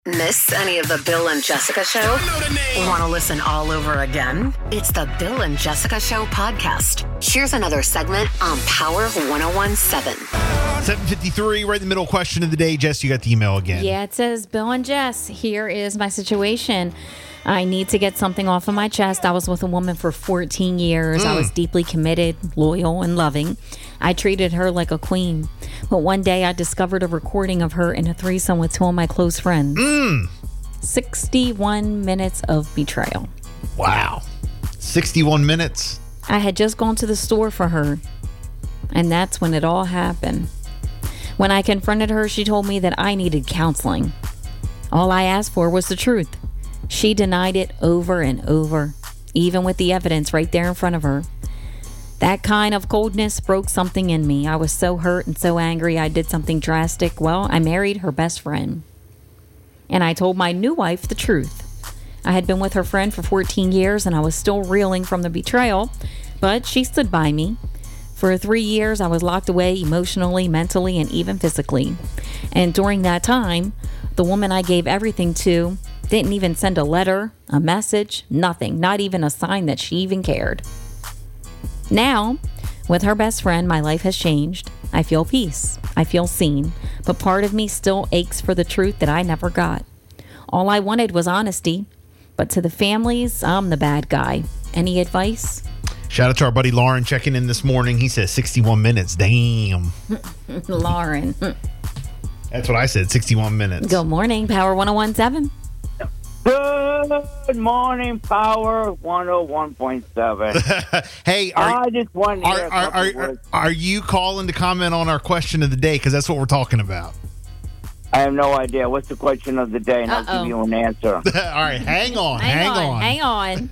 Miss any of the Bill and Jessica Show? Want to listen all over again? It's the Bill and Jessica Show podcast. Here's another segment on Power 101.7. 7:53, right in the middle question of the day. Jess, you got the email again. Yeah, it says, Bill and Jess, here is my situation. I need to get something off of my chest. I was with a woman for 14 years. I was deeply committed, loyal, and loving. I treated her like a queen. But one day I discovered a recording of her in a threesome with two of my close friends. 61 minutes of betrayal. Wow. 61 minutes. I had just gone to the store for her, and that's when it all happened. When I confronted her, she told me that I needed counseling. All I asked for was the truth. She denied it over and over, even with the evidence right there in front of her. That kind of coldness broke something in me. I was so hurt and so angry I did something drastic. Well, I married her best friend. And I told my new wife the truth. I had been with her friend for 14 years and I was still reeling from the betrayal, but she stood by me. For 3 years, I was locked away emotionally, mentally, and even physically. And during that time, the woman I gave everything to didn't even send a letter, a message, nothing, not even a sign that she even cared. Now, with her best friend, my life has changed. I feel peace. I feel seen. But part of me still aches for the truth that I never got. All I wanted was honesty. But to the families, I'm the bad guy. Any advice? Shout out to our buddy Lauren checking in this morning. He says 61 minutes. Damn. Lauren. That's what I said, 61 minutes. Good morning, Power 101.7. Good morning, Power 101.7. Hey, I just want to hear a couple words. are you calling to comment on our question of the day? Because that's what we're talking about. I have no idea. What's the question of the day? And I'll give you an answer. All right, hang on. Hang on.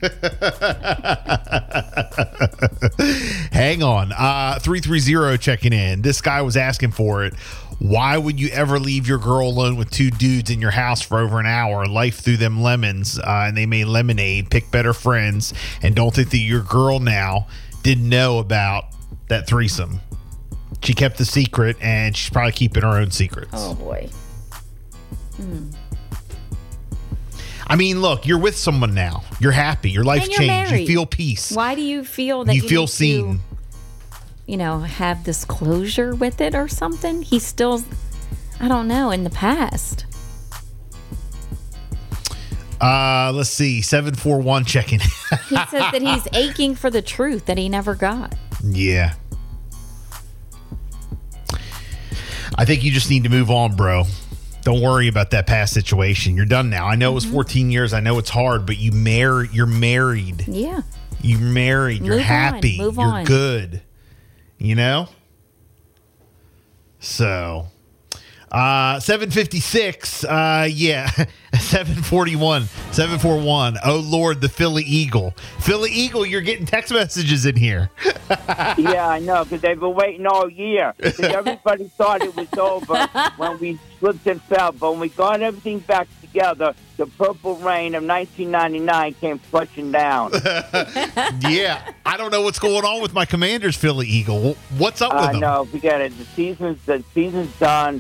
Hang on. 330 checking in. This guy was asking for it. Why would you ever leave your girl alone with two dudes in your house for over an hour? Life threw them lemons, and they made lemonade. Pick better friends, and don't think that your girl now didn't know about that threesome. She kept the secret, and she's probably keeping her own secrets. Oh, boy. I mean, look, you're with someone now. You're happy. Your life changed. Married. You feel peace. Why do you feel that you feel need seen? To, have this closure with it or something? He's still, I don't know, in the past. Let's see. 741 checking. He says that he's aching for the truth that he never got. Yeah. I think you just need to move on, bro. Don't worry about that past situation. You're done now. I know it was 14 years. I know it's hard, but you're married. Yeah. You're married. You're happy. Move You're on. good. You know? So, 756. Yeah. 741. Oh, Lord, the Philly Eagle. Philly Eagle, you're getting text messages in here. Yeah, I know, because they've been waiting all year. Because everybody thought it was over when we slipped and fell. But when we got everything back together, the purple rain of 1999 came flushing down. Yeah. I don't know what's going on with my Commanders, Philly Eagle. What's up with them? No, forget it. The season's done.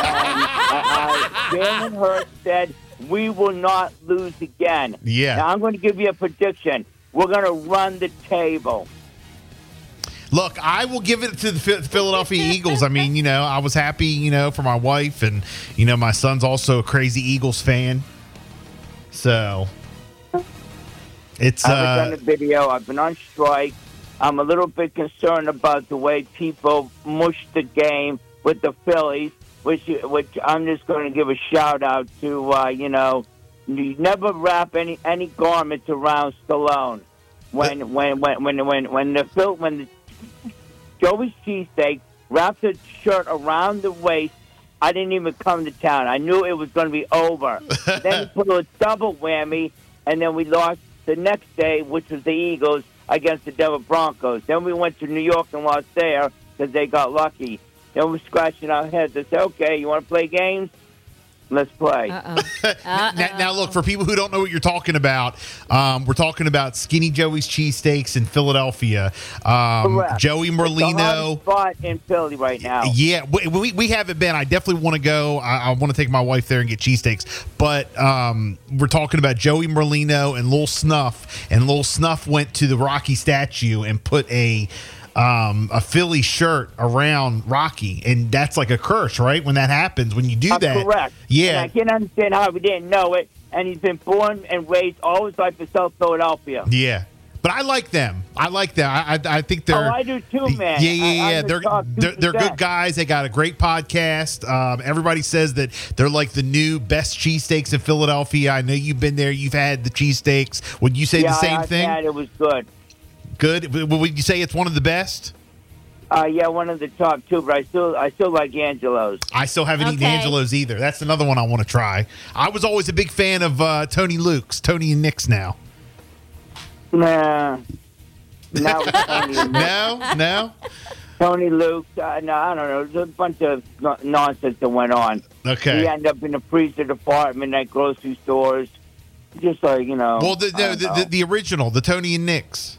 Jalen Hurts said, we will not lose again. Yeah. Now, I'm going to give you a prediction. We're going to run the table. Look, I will give it to the Philadelphia Eagles. I mean, I was happy, for my wife, and, my son's also a crazy Eagles fan. So, it's... I've done a video. I've been on strike. I'm a little bit concerned about the way people mush the game with the Phillies, which I'm just going to give a shout-out to, you never wrap any garments around Stallone. When the Joey's cheesesteak wrapped the shirt around the waist, I didn't even come to town. I knew it was going to be over. Then he put a double whammy, and then we lost the next day, which was the Eagles, against the Denver Broncos. Then we went to New York and lost there because they got lucky. Then we're scratching our heads. I said, okay, you want to play games? Let's play. Now, look, for people who don't know what you're talking about, we're talking about Skinny Joey's Cheesesteaks in Philadelphia. Correct. Joey It's the Merlino. hottest spot in Philly right now. Yeah, we haven't been. I definitely want to go. I want to take my wife there and get cheesesteaks. But we're talking about Joey Merlino and Lil Snuff. And Lil Snuff went to the Rocky statue and put a Philly shirt around Rocky, and that's like a curse, right? When that happens, when you do that, correct. yeah. And I can't understand how we didn't know it. And he's been born and raised all his life in South Philadelphia. Yeah. But I like them. I think they're. Oh, I do too, man. Yeah. They're good guys. They got a great podcast. Everybody says that they're like the new best cheesesteaks in Philadelphia. I know you've been there. You've had the cheesesteaks. Would you say the same thing? Yeah, it was good. Good. Would you say it's one of the best? Yeah, one of the top two. But I still like Angelo's. I still haven't eaten Angelo's either. That's another one I want to try. I was always a big fan of Tony and Nick's now. Nah. Now it's Tony and Nick. No. Tony Luke. No, I don't know. There's a bunch of nonsense that went on. Okay. He ended up in the freezer department at grocery stores. Just like, Well, the original, the Tony and Nick's.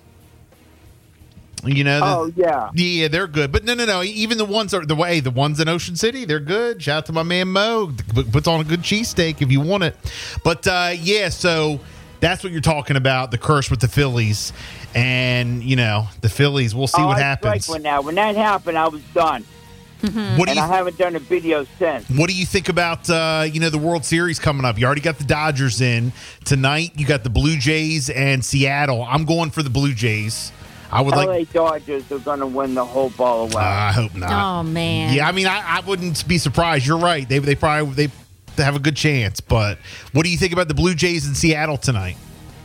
Yeah, they're good. But no. Even the ones the ones in Ocean City, they're good. Shout out to my man Mo. Puts on a good cheesesteak if you want it. But so that's what you're talking about, the curse with the Phillies. And, the Phillies, we'll see what happens. When that happened, I was done. Mm-hmm. I haven't done a video since. What do you think about, the World Series coming up? You already got the Dodgers in. Tonight, you got the Blue Jays and Seattle. I'm going for the Blue Jays. LA Dodgers are going to win the whole ball away. I hope not. Oh, man. Yeah, I mean, I wouldn't be surprised. You're right. They probably have a good chance. But what do you think about the Blue Jays in Seattle tonight?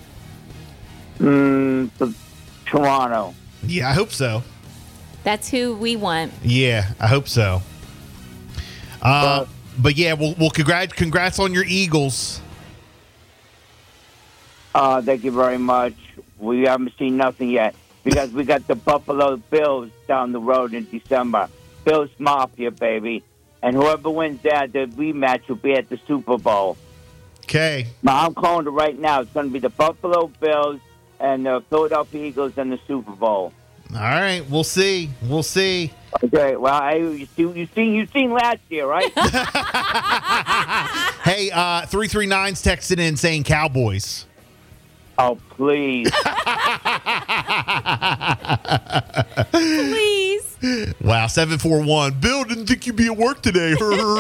Toronto. Yeah, I hope so. That's who we want. Yeah, I hope so. But yeah, well, congrats on your Eagles. Thank you very much. We haven't seen nothing yet because we got the Buffalo Bills down the road in December. Bills Mafia, baby. And whoever wins that, the rematch will be at the Super Bowl. Okay. I'm calling it right now. It's going to be the Buffalo Bills and the Philadelphia Eagles in the Super Bowl. All right, we'll see. Okay, well, you seen last year, right? Hey, 339's texted in saying Cowboys. Oh, please. Please. Wow, 741. Bill, didn't think you'd be at work today.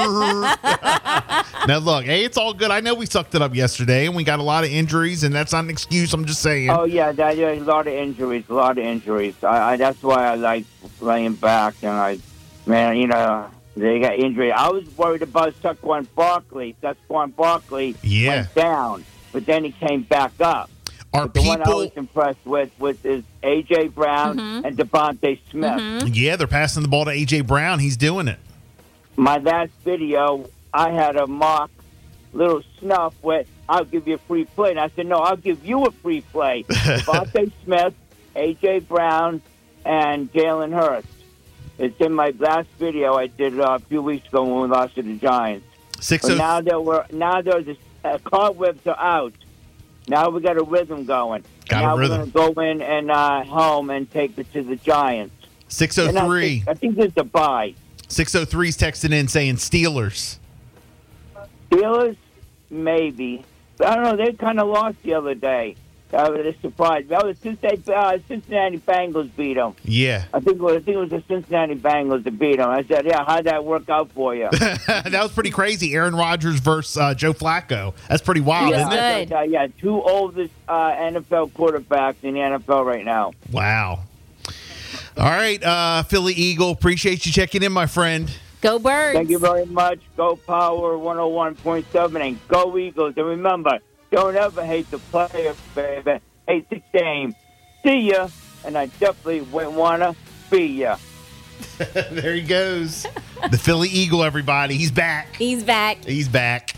Now, look, hey, it's all good. I know we sucked it up yesterday, and we got a lot of injuries, and that's not an excuse. I'm just saying. Oh, yeah, a lot of injuries, that's why I like playing back, and they got injury. I was worried about Saquon Barkley. Went down, but then he came back up. The one I was impressed with is A.J. Brown and Devontae Smith. Mm-hmm. Yeah, they're passing the ball to A.J. Brown. He's doing it. My last video, I had a mock little snuff with, I'll give you a free play. And I said, no, I'll give you a free play. Devontae Smith, A.J. Brown, and Jalen Hurts. It's in my last video I did a few weeks ago when we lost to the Giants. But now the cobwebs are out. Now we got a rhythm going. We're going to go in and home and take it to the Giants. 603. I think there's a bye. 603's texting in saying Steelers. Steelers, maybe. I don't know. They kind of lost the other day. I was surprised. That was Cincinnati Bengals beat them. Yeah. I think it was the Cincinnati Bengals that beat them. I said, yeah, how'd that work out for you? That was pretty crazy. Aaron Rodgers versus Joe Flacco. That's pretty wild, isn't it? Yeah, two oldest NFL quarterbacks in the NFL right now. Wow. All right, Philly Eagle, appreciate you checking in, my friend. Go Birds. Thank you very much. Go Power 101.7 and go Eagles. And remember, don't ever hate the player, baby. Hate the game. See ya. And I definitely wouldn't want to be ya. There he goes. The Philly Eagle, everybody. He's back. He's back.